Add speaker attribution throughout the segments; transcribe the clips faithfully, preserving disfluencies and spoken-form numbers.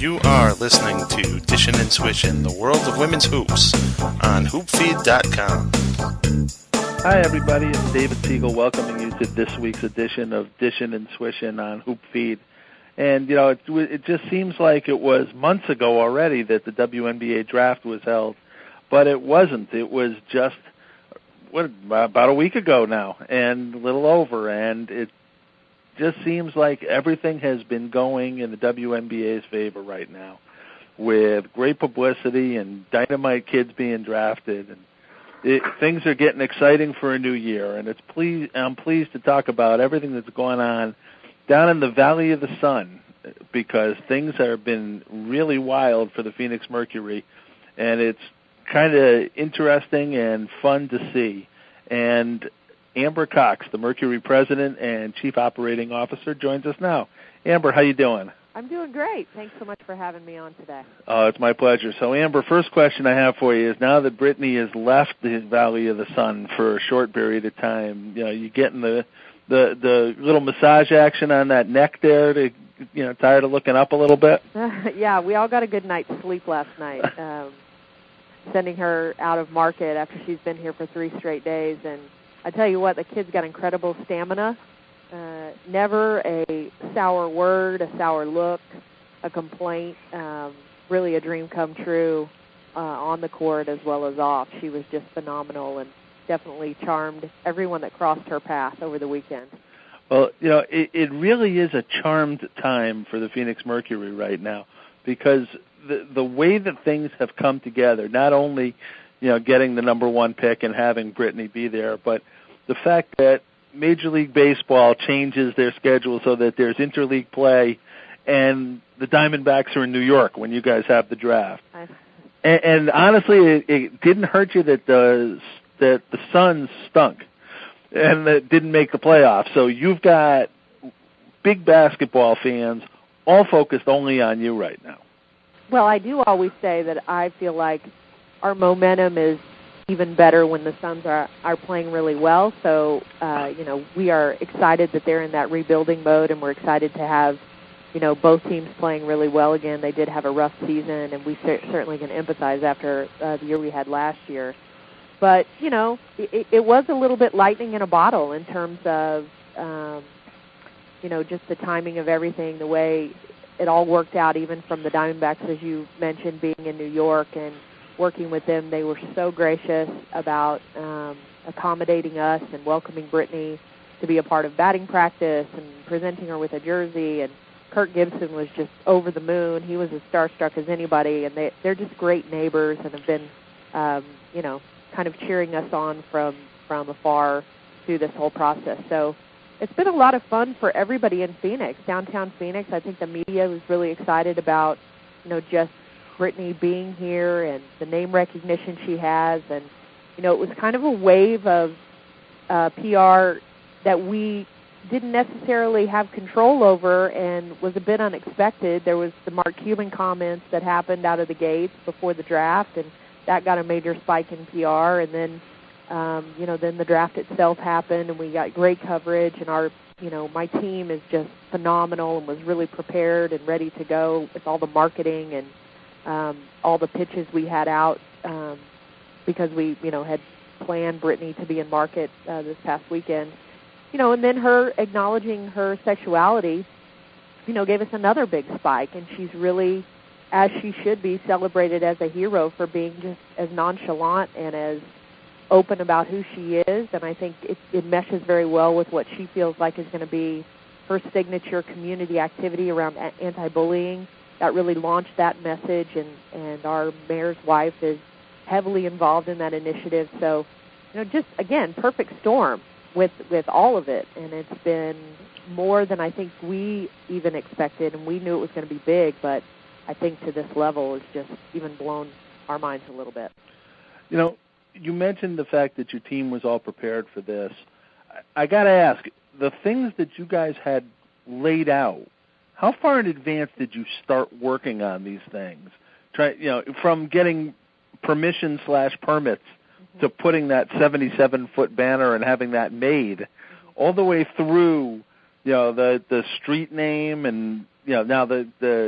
Speaker 1: You are listening to Dishin' and Swishin', the world of women's hoops, on hoop feed dot com.
Speaker 2: Hi, everybody. It's David Siegel welcoming you to this week's edition of Dishin' and Swishin' on HoopFeed. And, you know, it, it just seems like it was months ago already that the W N B A draft was held, but it wasn't. It was just what, about a week ago now, and a little over, and it just seems like everything has been going in the W N B A's favor right now, with great publicity and dynamite kids being drafted, and it, things are getting exciting for a new year. And it's please, I'm pleased to talk about everything that's going on down in the Valley of the Sun, because things have been really wild for the Phoenix Mercury, and it's kind of interesting and fun to see. And Amber Cox, the Mercury president and chief operating officer, joins us now. Amber, how you doing?
Speaker 3: I'm doing great. Thanks so much for having me on today.
Speaker 2: Oh, it's my pleasure. So, Amber, first question I have for you is, now that Brittany has left the Valley of the Sun for a short period of time, you know, you getting the the the little massage action on that neck there to, you know, tired of looking up a little bit?
Speaker 3: Yeah, we all got a good night's sleep last night. Um, sending her out of market after she's been here for three straight days, and I tell you what, the kid's got incredible stamina. Uh, never a sour word, a sour look, a complaint. Um, really a dream come true uh, on the court as well as off. She was just phenomenal and definitely charmed everyone that crossed her path over the weekend.
Speaker 2: Well, you know, it, it really is a charmed time for the Phoenix Mercury right now, because the the way that things have come together, not only, you know, getting the number one pick and having Brittany be there, but the fact that Major League Baseball changes their schedule so that there's interleague play, and the Diamondbacks are in New York when you guys have the draft.
Speaker 3: I...
Speaker 2: And, and honestly, it, it didn't hurt you that the that the Suns stunk and that didn't make the playoffs. So you've got big basketball fans all focused only on you right now.
Speaker 3: Well, I do always say that I feel like our momentum is even better when the Suns are, are playing really well. So, uh, you know, we are excited that they're in that rebuilding mode, and we're excited to have, you know, both teams playing really well again. They did have a rough season, and we cer- certainly can empathize after uh, the year we had last year. But, you know, it, it was a little bit lightning in a bottle in terms of, um, you know, just the timing of everything, the way it all worked out, even from the Diamondbacks, as you mentioned, being in New York and working with them. They were so gracious about um, accommodating us and welcoming Brittany to be a part of batting practice and presenting her with a jersey. And Kirk Gibson was just over the moon. He was as starstruck as anybody, and they, they're just great neighbors and have been, um, you know, kind of cheering us on from, from afar through this whole process. So it's been a lot of fun for everybody in Phoenix, downtown Phoenix. I think the media was really excited about, you know, just Brittany being here and the name recognition she has. And, you know, it was kind of a wave of uh, P R that we didn't necessarily have control over and was a bit unexpected. There was the Mark Cuban comments that happened out of the gates before the draft, and that got a major spike in P R. And then, um, you know, then the draft itself happened, and we got great coverage. And our, you know, my team is just phenomenal and was really prepared and ready to go with all the marketing and Um, all the pitches we had out um, because we, you know, had planned Brittany to be in market uh, this past weekend. You know, and then her acknowledging her sexuality, you know, gave us another big spike. And she's really, as she should be, celebrated as a hero for being just as nonchalant and as open about who she is. And I think it, it meshes very well with what she feels like is going to be her signature community activity around a- anti-bullying. That really launched that message, and, and our mayor's wife is heavily involved in that initiative. So, you know, just, again, perfect storm with, with all of it. And it's been more than I think we even expected, and we knew it was going to be big, but I think to this level it's just even blown our minds a little bit.
Speaker 2: You know, you mentioned the fact that your team was all prepared for this. I, I got to ask, the things that you guys had laid out, how far in advance did you start working on these things? Try, you know, from getting permission slash permits mm-hmm. to putting that seventy-seven foot banner and having that made, mm-hmm. all the way through, you know, the the street name and, you know, now the the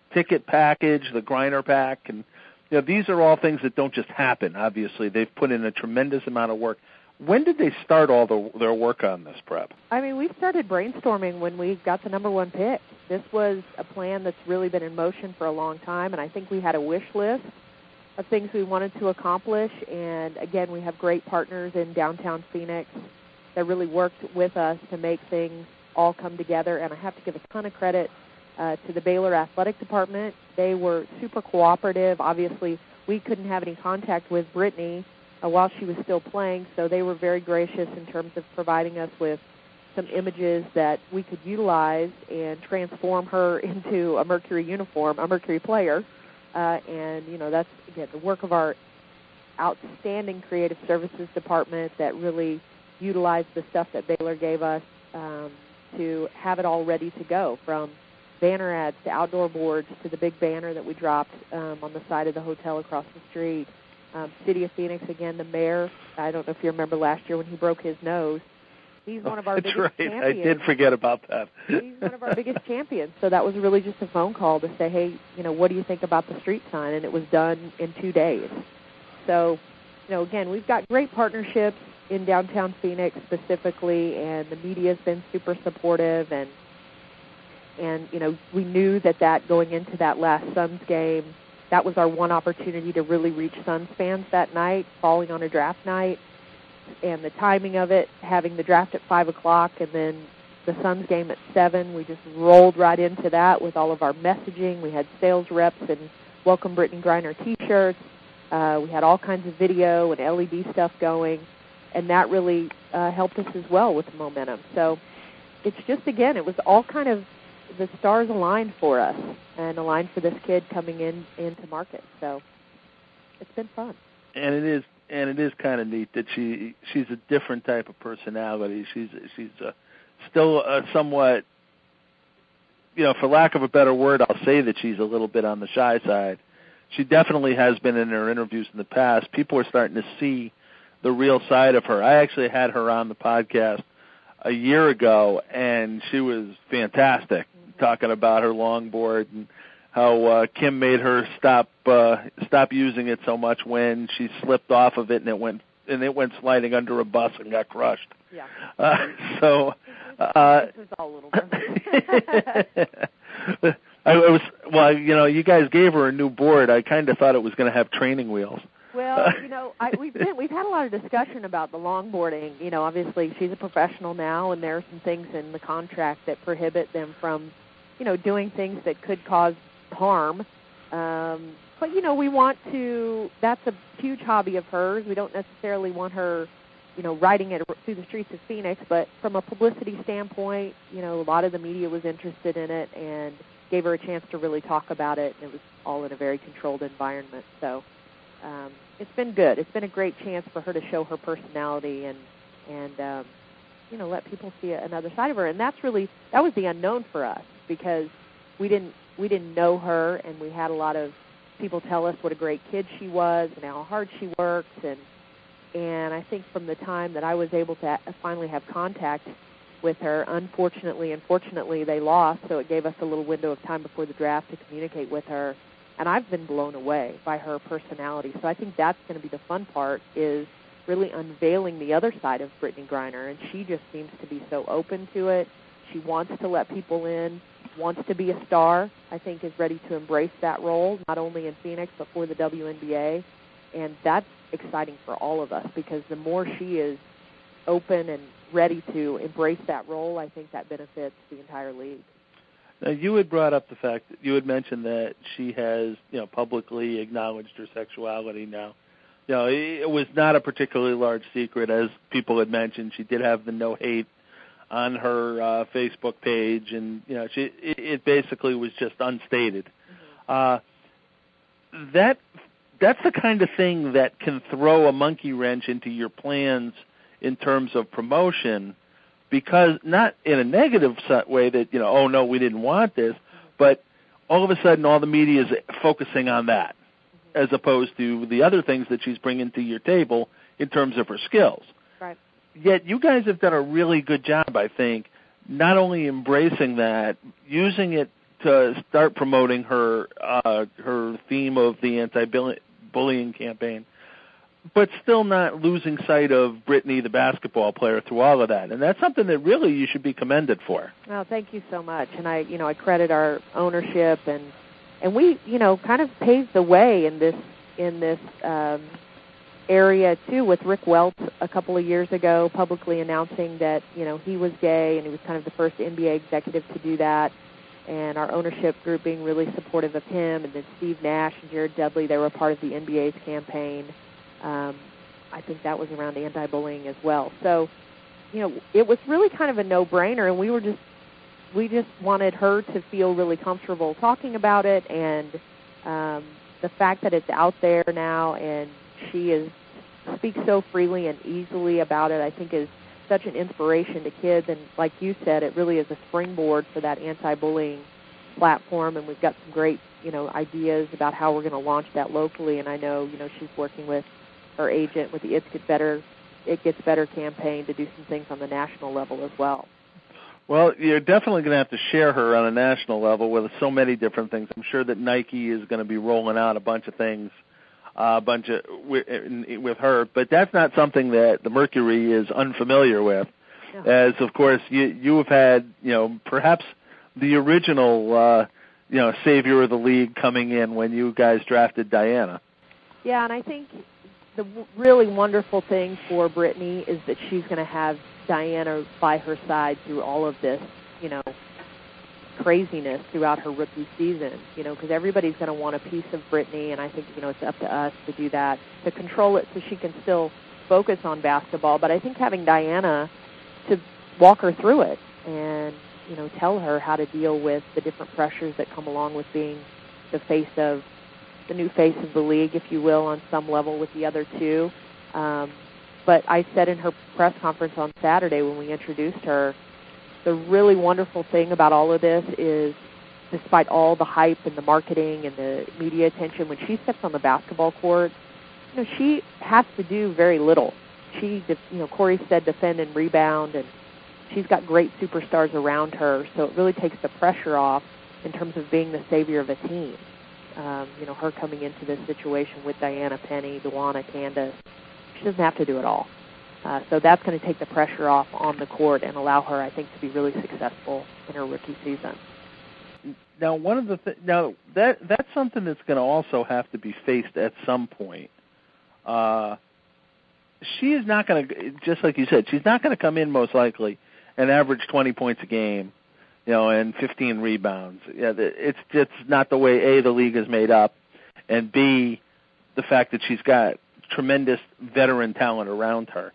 Speaker 2: ticket package, the Griner pack, and you know, these are all things that don't just happen. Obviously, they've put in a tremendous amount of work. When did they start all the, their work on this prep?
Speaker 3: I mean, we started brainstorming when we got the number one pick. This was a plan that's really been in motion for a long time, and I think we had a wish list of things we wanted to accomplish. And, again, we have great partners in downtown Phoenix that really worked with us to make things all come together. And I have to give a ton of credit uh, to the Baylor Athletic Department. They were super cooperative. Obviously, we couldn't have any contact with Brittany Uh, while she was still playing, so they were very gracious in terms of providing us with some images that we could utilize and transform her into a Mercury uniform, a Mercury player. Uh, and, you know, that's, again, the work of our outstanding creative services department that really utilized the stuff that Baylor gave us um, to have it all ready to go, from banner ads to outdoor boards to the big banner that we dropped um, on the side of the hotel across the street. Um, City of Phoenix, again, the mayor, I don't know if you remember last year when he broke his nose. He's one of our
Speaker 2: That's
Speaker 3: biggest
Speaker 2: right.
Speaker 3: champions.
Speaker 2: I did forget about that.
Speaker 3: He's one of our biggest champions. So that was really just a phone call to say, hey, you know, what do you think about the street sign? And it was done in two days. So, you know, again, we've got great partnerships in downtown Phoenix specifically, and the media has been super supportive. And, and you know, we knew that that going into that last Suns game, that was our one opportunity to really reach Suns fans that night, falling on a draft night, and the timing of it, having the draft at five o'clock and then the Suns game at seven. We just rolled right into that with all of our messaging. We had sales reps and Welcome Brittany Griner T-shirts. Uh, we had all kinds of video and L E D stuff going, and that really uh, helped us as well with the momentum. So it's just, again, it was all kind of the stars aligned for us and aligned for this kid coming in into market. So it's been fun.
Speaker 2: And it is, and it is kind of neat that she she's a different type of personality. She's she's a, still a somewhat, you know, for lack of a better word, I'll say that she's a little bit on the shy side. She definitely has been in her interviews in the past. People are starting to see the real side of her. I actually had her on the podcast a year ago, and she was fantastic, talking about her longboard and how uh, Kim made her stop uh, stop using it so much when she slipped off of it and it went and it went sliding under a bus and got crushed.
Speaker 3: Yeah.
Speaker 2: Uh, so. Uh,
Speaker 3: this is all a little bit.
Speaker 2: I it was well, you know, you guys gave her a new board. I kind of thought it was going to have training wheels.
Speaker 3: Well, you know, I, we've been, we've had a lot of discussion about the longboarding. You know, obviously she's a professional now, and there are some things in the contract that prohibit them from, you know, doing things that could cause harm. Um, but, you know, we want to, that's a huge hobby of hers. We don't necessarily want her, you know, riding it through the streets of Phoenix, but from a publicity standpoint, you know, a lot of the media was interested in it and gave her a chance to really talk about it, and it was all in a very controlled environment. So um, it's been good. It's been a great chance for her to show her personality and, and um, you know, let people see another side of her. And that's really, that was the unknown for us, because we didn't we didn't know her, and we had a lot of people tell us what a great kid she was and how hard she works. And and I think from the time that I was able to finally have contact with her, unfortunately and fortunately they lost, so it gave us a little window of time before the draft to communicate with her. And I've been blown away by her personality. So I think that's going to be the fun part, is really unveiling the other side of Brittany Griner. And she just seems to be so open to it. She wants to let people in, wants to be a star, I think is ready to embrace that role, not only in Phoenix but for the W N B A. And that's exciting for all of us, because the more she is open and ready to embrace that role, I think that benefits the entire league.
Speaker 2: Now, you had brought up the fact that you had mentioned that she has, you know, publicly acknowledged her sexuality now. You know, it was not a particularly large secret, as people had mentioned. She did have the no hate on her uh, Facebook page, and you know, she it, it basically was just unstated. Mm-hmm. Uh, that that's the kind of thing that can throw a monkey wrench into your plans in terms of promotion, because not in a negative way that, you know, oh, no, we didn't want this, but all of a sudden all the media is focusing on that, mm-hmm. as opposed to the other things that she's bringing to your table in terms of her skills.
Speaker 3: Right.
Speaker 2: Yet you guys have done a really good job, I think, not only embracing that, using it to start promoting her uh, her theme of the anti-bullying campaign, but still not losing sight of Brittany, the basketball player, through all of that. And that's something that really you should be commended for.
Speaker 3: Well, thank you so much. And I, you know, I credit our ownership, and and we, you know, kind of paved the way in this in this um, area too, with Rick Welts a couple of years ago, publicly announcing that, you know, he was gay, and he was kind of the first N B A executive to do that. And our ownership group being really supportive of him, and then Steve Nash and Jared Dudley, they were part of the N B A's campaign. Um, I think that was around anti-bullying as well. So, you know, it was really kind of a no-brainer, and we were just we just wanted her to feel really comfortable talking about it, and um, the fact that it's out there now and she is speaks so freely and easily about it, I think is such an inspiration to kids. And like you said, it really is a springboard for that anti-bullying platform, and we've got some great, you know, ideas about how we're going to launch that locally. And I know, you know, she's working with her agent with the It Gets Better, It Gets Better campaign to do some things on the national level as well.
Speaker 2: Well, you're definitely going to have to share her on a national level with so many different things. I'm sure that Nike is going to be rolling out a bunch of things, uh, a bunch of with, with her, but that's not something that the Mercury is unfamiliar with. No. As of course you you have had, you know, perhaps the original, uh, you know, savior of the league coming in when you guys drafted Diana.
Speaker 3: Yeah, and I think the w- really wonderful thing for Brittany is that she's going to have Diana by her side through all of this, you know, craziness throughout her rookie season, you know, because everybody's going to want a piece of Brittany, and I think, you know, it's up to us to do that, to control it so she can still focus on basketball. But I think having Diana to walk her through it and, you know, tell her how to deal with the different pressures that come along with being the face of, the new face of the league, if you will, on some level with the other two. Um, but I said in her press conference on Saturday when we introduced her, the really wonderful thing about all of this is, despite all the hype and the marketing and the media attention, when she steps on the basketball court, you know, she has to do very little. She, you know, Corey said defend and rebound, and she's got great superstars around her, so it really takes the pressure off in terms of being the savior of a team. Um, you know, her coming into this situation with Diana, Penny, DeWanna, Candace, she doesn't have to do it all. Uh, so that's going to take the pressure off on the court and allow her, I think, to be really successful in her rookie season.
Speaker 2: Now, one of the th- now that that's something that's going to also have to be faced at some point. Uh, she is not going to, just like you said, she's not going to come in most likely and average twenty points a game, you know, and fifteen rebounds. Yeah, it's it's not the way A, the league is made up, and B, the fact that she's got tremendous veteran talent around her.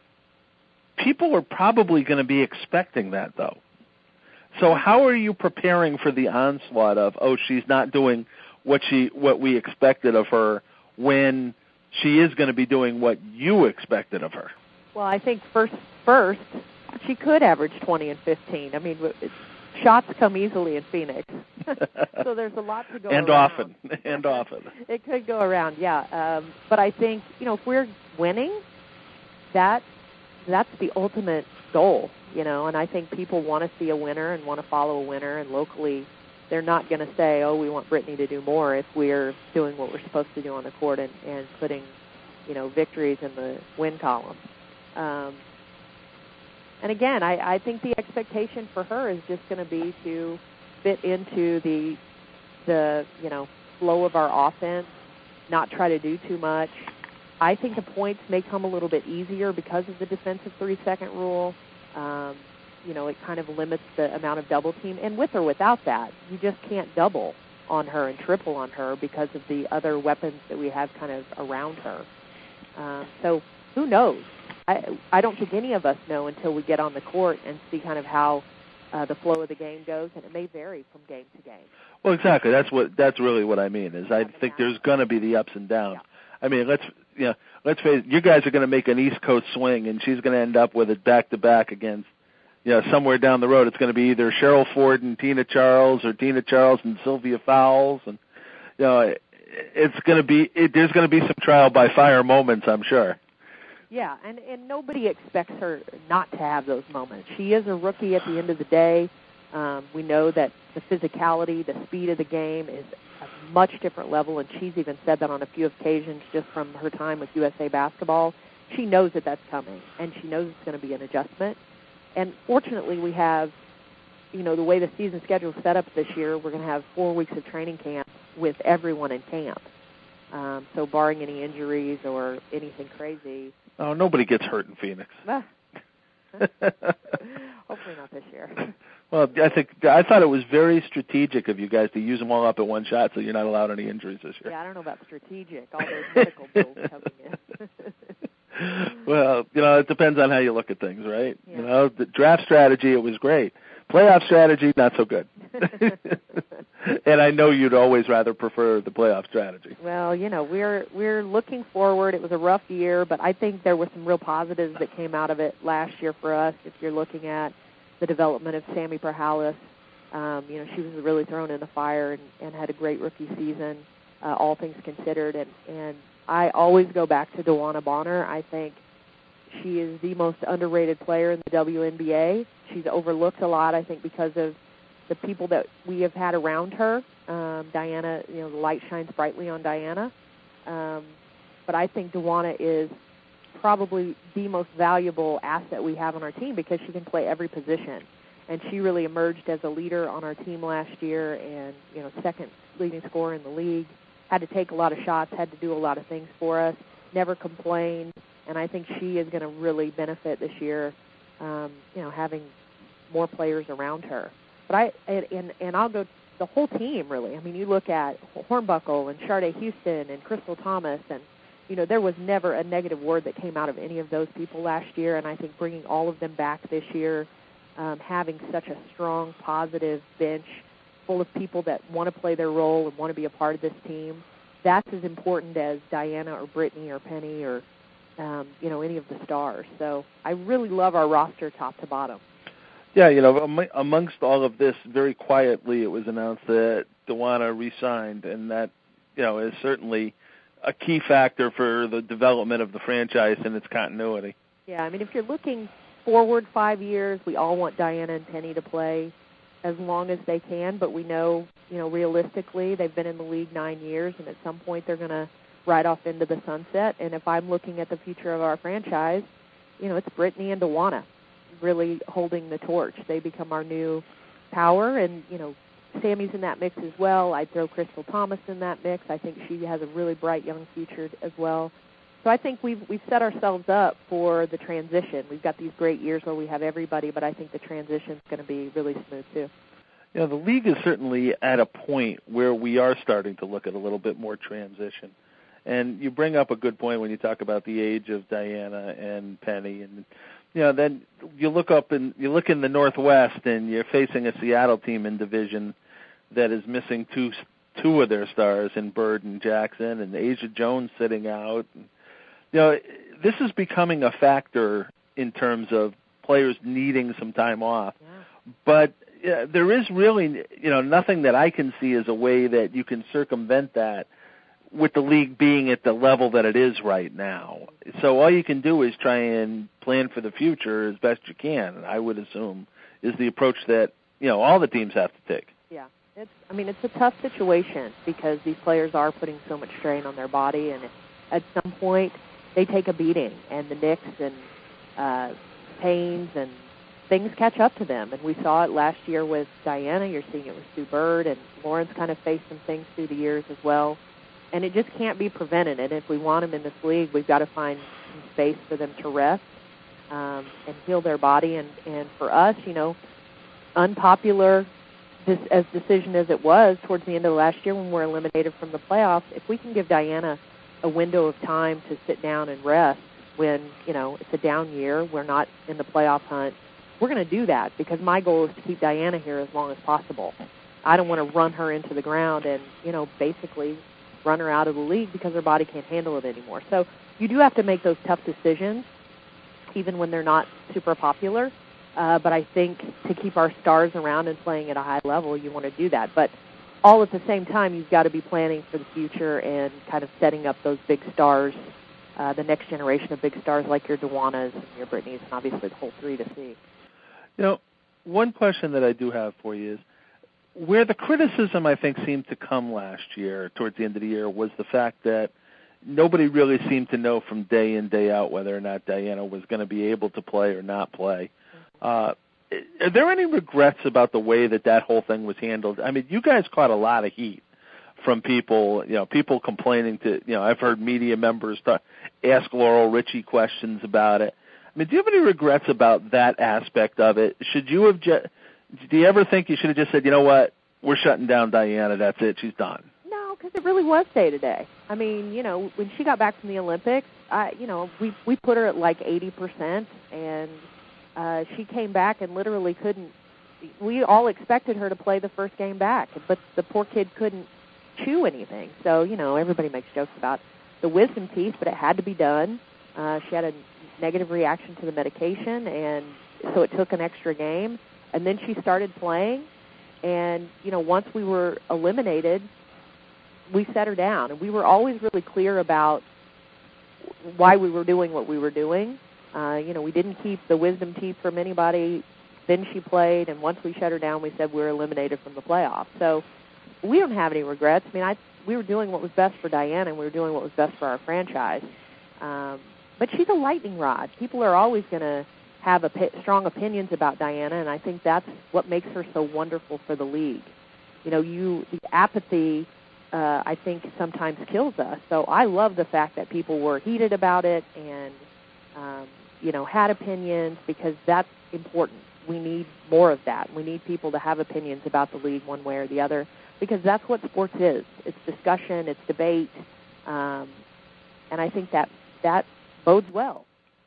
Speaker 2: People are probably going to be expecting that, though. So how are you preparing for the onslaught of, oh, she's not doing what she what we expected of her, when she is going to be doing what you expected of her?
Speaker 3: Well, I think first first she could average twenty and fifteen. I mean, it's, shots come easily in Phoenix, so there's a lot to go
Speaker 2: and
Speaker 3: around.
Speaker 2: often, and often.
Speaker 3: It could go around, yeah. Um, but I think, you know, if we're winning, that that's the ultimate goal, you know. And I think people want to see a winner and want to follow a winner. And locally, they're not going to say, "Oh, we want Brittany to do more," if we're doing what we're supposed to do on the court and, and putting, you know, victories in the win column. Um, And again, I, I think the expectation for her is just going to be to fit into the, the you know, flow of our offense, not try to do too much. I think the points may come a little bit easier because of the defensive three-second rule. Um, you know, it kind of limits the amount of double team. And with or without that, you just can't double on her and triple on her because of the other weapons that we have kind of around her. Um, so who knows? I, I don't think any of us know until we get on the court and see kind of how uh, the flow of the game goes, and it may vary from game to game.
Speaker 2: Well, exactly. That's what. That's really what I mean. Is I think there's going to be the ups and downs. Yeah. I mean, let's you know, let's face it. You guys are going to make an East Coast swing, and she's going to end up with it back to back against, you know, somewhere down the road. It's going to be either Cheryl Ford and Tina Charles, or Tina Charles and Sylvia Fowles, and you know, it, it's going to be. It, there's going to be some trial by fire moments, I'm sure.
Speaker 3: Yeah, and, and nobody expects her not to have those moments. She is a rookie at the end of the day. Um, we know that the physicality, the speed of the game is a much different level, and she's even said that on a few occasions just from her time with U S A Basketball. She knows that that's coming, and she knows it's going to be an adjustment. And fortunately, we have, you know, the way the season schedule is set up this year, we're going to have four weeks of training camp with everyone in camp. Um, so barring any injuries or anything crazy.
Speaker 2: Oh, nobody gets hurt in Phoenix.
Speaker 3: Ah. Hopefully not this year.
Speaker 2: Well, I think I thought it was very strategic of you guys to use them all up at one shot, so you're not allowed any injuries this year.
Speaker 3: Yeah, I don't know about strategic. All those medical bills coming in.
Speaker 2: Well, you know, it depends on how you look at things, right?
Speaker 3: Yeah.
Speaker 2: You know, the draft strategy, it was great. Playoff strategy, not so good. And I know you'd always rather prefer the playoff strategy.
Speaker 3: Well, you know, we're we're looking forward. It was a rough year, but I think there were some real positives that came out of it last year for us. If you're looking at the development of Sammy Perhalis, um, you know, she was really thrown in the fire and, and had a great rookie season, uh, all things considered. And, and I always go back to DeWanna Bonner. I think she is the most underrated player in the W N B A. She's overlooked a lot, I think, because of the people that we have had around her. Um, Diana, you know, the light shines brightly on Diana. Um, but I think DeWanna is probably the most valuable asset we have on our team because she can play every position. And she really emerged as a leader on our team last year and, you know, second leading scorer in the league. Had to take a lot of shots, had to do a lot of things for us, never complained. And I think she is going to really benefit this year, um, you know, having more players around her. But I and and I'll go the whole team really. I mean, you look at Hornbuckle and Sharday Houston and Crystal Thomas, and you know there was never a negative word that came out of any of those people last year. And I think bringing all of them back this year, um, having such a strong, positive bench full of people that want to play their role and want to be a part of this team, that's as important as Diana or Brittany or Penny or um, you know any of the stars. So I really love our roster top to bottom.
Speaker 2: Yeah, you know, amongst all of this, very quietly, it was announced that DeWanna re-signed, and that, you know, is certainly a key factor for the development of the franchise and its continuity.
Speaker 3: Yeah, I mean, if you're looking forward five years, we all want Diana and Penny to play as long as they can, but we know, you know, realistically, they've been in the league nine years, and at some point they're going to ride off into the sunset. And if I'm looking at the future of our franchise, you know, it's Brittany and DeWanna really holding the torch. They become our new power, and, you know, Sammy's in that mix as well. I'd throw Crystal Thomas in that mix. I think she has a really bright young future as well. So I think we've we've set ourselves up for the transition. We've got these great years where we have everybody, but I think the transition is going to be really smooth too.
Speaker 2: Yeah, the league is certainly at a point where we are starting to look at a little bit more transition. And you bring up a good point when you talk about the age of Diana and Penny, and you know, then you look up and you look in the Northwest, and you're facing a Seattle team in division that is missing two two of their stars in Bird and Jackson, and Asia Jones sitting out. And, you know, this is becoming a factor in terms of players needing some time off.
Speaker 3: Yeah.
Speaker 2: But yeah, there is really, you know, nothing that I can see as a way that you can circumvent that, with the league being at the level that it is right now. So all you can do is try and plan for the future as best you can, I would assume, is the approach that, you know, all the teams have to take.
Speaker 3: Yeah. It's, I mean, it's a tough situation because these players are putting so much strain on their body, and at some point they take a beating, and the nicks and uh, pains and things catch up to them. And we saw it last year with Diana. You're seeing it with Sue Bird, and Lauren's kind of faced some things through the years as well. And it just can't be prevented. And if we want them in this league, we've got to find some space for them to rest um, and heal their body. And, and for us, you know, unpopular this, as decision as it was towards the end of last year when we were eliminated from the playoffs, if we can give Diana a window of time to sit down and rest when, you know, it's a down year, we're not in the playoff hunt, we're going to do that because my goal is to keep Diana here as long as possible. I don't want to run her into the ground and, you know, basically run her out of the league because her body can't handle it anymore. So you do have to make those tough decisions, even when they're not super popular. Uh, but I think to keep our stars around and playing at a high level, you want to do that. But all at the same time, you've got to be planning for the future and kind of setting up those big stars, uh, the next generation of big stars like your DeWannas and your Brittany's and obviously the whole three to see.
Speaker 2: You know, one question that I do have for you is, where the criticism, I think, seemed to come last year, towards the end of the year, was the fact that nobody really seemed to know from day in, day out whether or not Diana was going to be able to play or not play. Uh, are there any regrets about the way that that whole thing was handled? I mean, you guys caught a lot of heat from people, you know, people complaining to, you know, I've heard media members talk, ask Laurel Richie questions about it. I mean, do you have any regrets about that aspect of it? Should you have just, do you ever think you should have just said, you know what, we're shutting down Diana, that's it, she's done?
Speaker 3: No, because it really was day to day. I mean, you know, when she got back from the Olympics, I, you know, we we put her at like eighty percent, and uh, she came back and literally couldn't. We all expected her to play the first game back, but the poor kid couldn't chew anything. So, you know, everybody makes jokes about the wisdom teeth, but it had to be done. Uh, she had a negative reaction to the medication, and so it took an extra game. And then she started playing, and, you know, once we were eliminated, we set her down. And we were always really clear about why we were doing what we were doing. Uh, you know, we didn't keep the wisdom teeth from anybody. Then she played, and once we shut her down, we said we were eliminated from the playoffs. So we don't have any regrets. I mean, I, we were doing what was best for Diana, and we were doing what was best for our franchise. Um, but she's a lightning rod. People are always going to have a, strong opinions about Diana, and I think that's what makes her so wonderful for the league. You know, you the apathy, uh, I think, sometimes kills us. So I love the fact that people were heated about it and, um, you know, had opinions, because that's important. We need more of that. We need people to have opinions about the league one way or the other, because that's what sports is. It's discussion, it's debate, um, and I think that that bodes well.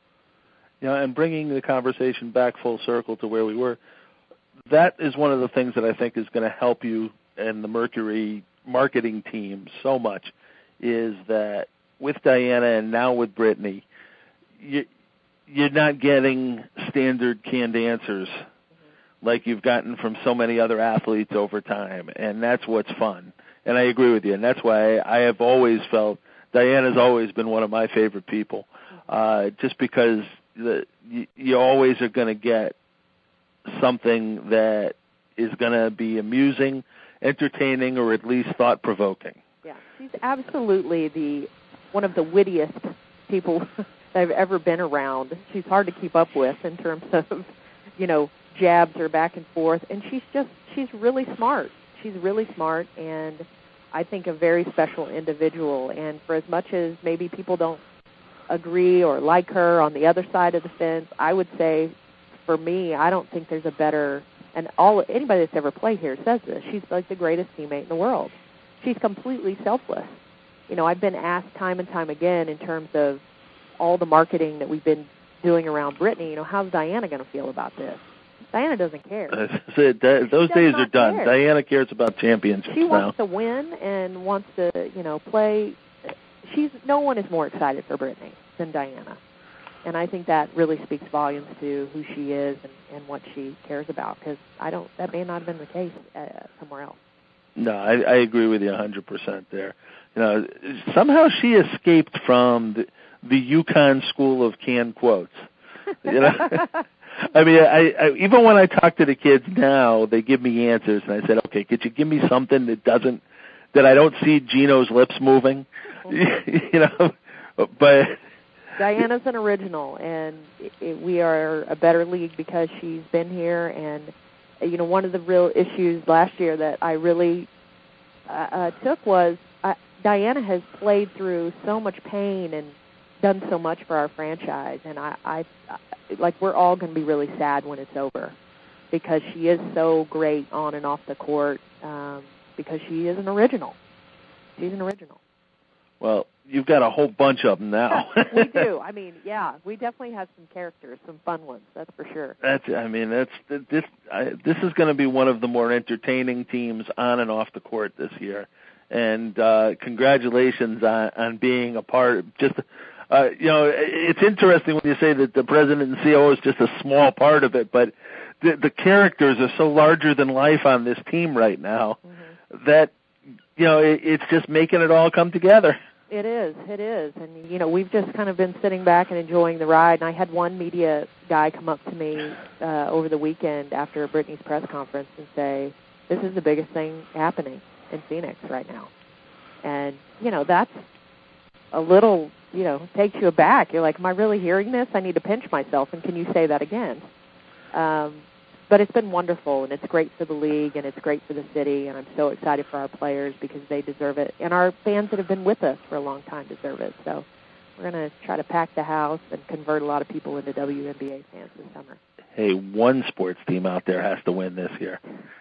Speaker 2: You know, and bringing the conversation back full circle to where we were, that is one of the things that I think is going to help you and the Mercury marketing team so much, is that with Diana and now with Brittany, you, you're not getting standard canned answers mm-hmm. like you've gotten from so many other athletes over time, and that's what's fun. And I agree with you, and that's why I have always felt Diana's always been one of my favorite people, uh, just because the, you, you always are going to get something that is going to be amusing, entertaining, or at least thought-provoking.
Speaker 3: Yeah, she's absolutely the one of the wittiest people that I've ever been around. She's hard to keep up with in terms of, you know, jabs or back and forth, and she's just, she's really smart. She's really smart, and I think a very special individual. And for as much as maybe people don't agree or like her on the other side of the fence, I would say, for me, I don't think there's a better, and all anybody that's ever played here says this, she's like the greatest teammate in the world. She's completely selfless. You know, I've been asked time and time again in terms of all the marketing that we've been doing around Brittany, you know, how's Diana going to feel about this? Diana doesn't care.
Speaker 2: That, those days are done.
Speaker 3: Care.
Speaker 2: Diana cares about championships
Speaker 3: she
Speaker 2: now.
Speaker 3: She wants to win and wants to, you know, play. She's no one is more excited for Brittany than Diana, and I think that really speaks volumes to who she is and, and what she cares about. Because I don't, that may not have been the case uh, somewhere else.
Speaker 2: No, I, I agree with you one hundred percent there. You know, somehow she escaped from the, the UConn school of canned quotes. You know. I mean, I, I, even when I talk to the kids now, they give me answers, and I said, "Okay, could you give me something that doesn't, that I don't see Gino's lips moving?" You know, but
Speaker 3: Diana's an original, and it, it, we are a better league because she's been here. And you know, one of the real issues last year that I really uh, uh, took was uh, Diana has played through so much pain and done so much for our franchise, and I. I like we're all going to be really sad when it's over, because she is so great on and off the court, um, because she is an original. She's an original.
Speaker 2: Well, you've got a whole bunch of them now.
Speaker 3: We do. I mean, yeah, we definitely have some characters, some fun ones, that's for sure.
Speaker 2: That's. I mean, that's this. I, this is going to be one of the more entertaining teams on and off the court this year, and uh, congratulations on, on being a part. Just. Uh, you know, it's interesting when you say that the president and C O O is just a small part of it, but the, the characters are so larger than life on this team right now mm-hmm. that, you know, it, it's just making it all come together.
Speaker 3: It is. It is. And, you know, we've just kind of been sitting back and enjoying the ride. And I had one media guy come up to me uh, over the weekend after Brittany's press conference and say, this is the biggest thing happening in Phoenix right now. And, you know, that's a little, you know, takes you aback. You're like, am I really hearing this? I need to pinch myself. And can you say that again? Um, but it's been wonderful, and it's great for the league, and it's great for the city, and I'm so excited for our players because they deserve it. And our fans that have been with us for a long time deserve it. So we're going to try to pack the house and convert a lot of people into W N B A fans this summer.
Speaker 2: Hey, one sports team out there has to win this year.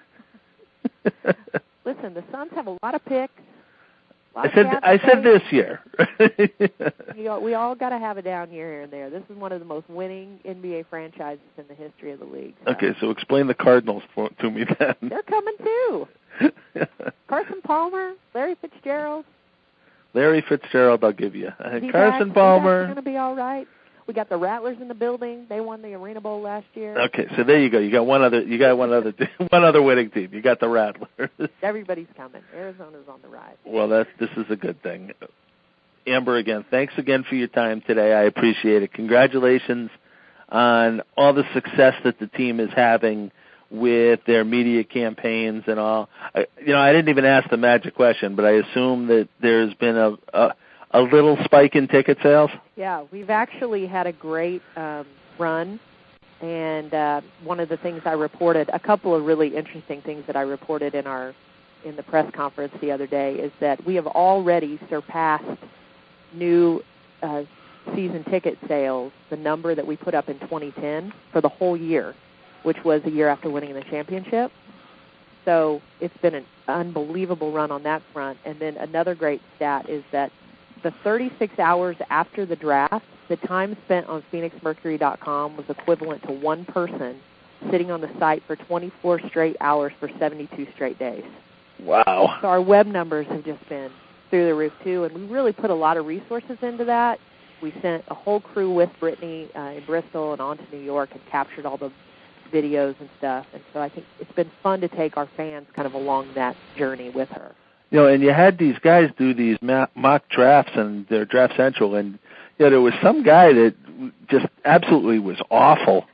Speaker 3: Listen, the Suns have a lot of picks.
Speaker 2: I said I said this year.
Speaker 3: you know, we all got to have a down year here and there. This is one of the most winning N B A franchises in the history of the league. So.
Speaker 2: Okay, so explain the Cardinals for, to me then.
Speaker 3: They're coming too. Carson Palmer, Larry Fitzgerald.
Speaker 2: Larry Fitzgerald, I'll give you. Uh,
Speaker 3: D-backs,
Speaker 2: Carson Palmer.
Speaker 3: D-backs are going to be all right. We got the Rattlers in the building. They won the Arena Bowl last year.
Speaker 2: Okay, so there you go. You got one other. You got one other. One other winning team. You got the Rattlers.
Speaker 3: Everybody's coming. Arizona's on the rise.
Speaker 2: Well, that's this is a good thing. Amber, again, thanks again for your time today. I appreciate it. Congratulations on all the success that the team is having with their media campaigns and all. I, you know, I didn't even ask the magic question, but I assume that there's been a. a A little spike in ticket sales?
Speaker 3: Yeah, we've actually had a great um, run, and uh, one of the things I reported, a couple of really interesting things that I reported in our in the press conference the other day is that we have already surpassed new uh, season ticket sales, the number that we put up in twenty ten for the whole year, which was a year after winning the championship. So it's been an unbelievable run on that front. And then another great stat is that the thirty-six hours after the draft, the time spent on Phoenix Mercury dot com was equivalent to one person sitting on the site for twenty-four straight hours for seventy-two straight days.
Speaker 2: Wow.
Speaker 3: So our web numbers have just been through the roof, too, and we really put a lot of resources into that. We sent a whole crew with Brittany uh, in Bristol and on to New York and captured all the videos and stuff. And so I think it's been fun to take our fans kind of along that journey with her.
Speaker 2: You know, and you had these guys do these mock drafts and their Draft Central, and you know, there was some guy that just absolutely was awful.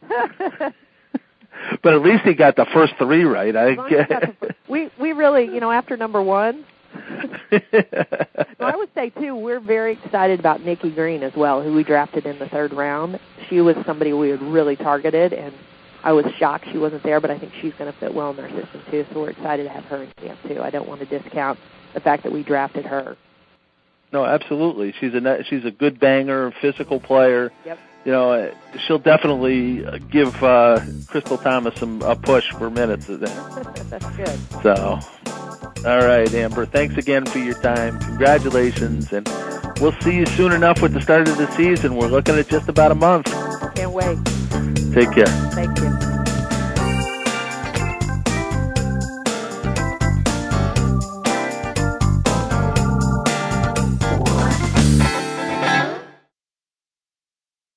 Speaker 2: But at least he got the first three right. I guess.
Speaker 3: We we really, you know, after number one. Well, I would say too, we're very excited about Nikki Green as well, who we drafted in the third round. She was somebody we had really targeted, and I was shocked she wasn't there, but I think she's going to fit well in our system too. So we're excited to have her in camp too. I don't want to discount the fact that we drafted her.
Speaker 2: No, absolutely. She's a she's a good banger, physical player.
Speaker 3: Yep.
Speaker 2: You know, she'll definitely give uh, Crystal Thomas some a push for minutes.
Speaker 3: That's good.
Speaker 2: So, all right, Amber. Thanks again for your time. Congratulations, and we'll see you soon enough with the start of the season. We're looking at just about a month.
Speaker 3: Can't wait.
Speaker 2: Take care.
Speaker 3: Thank you.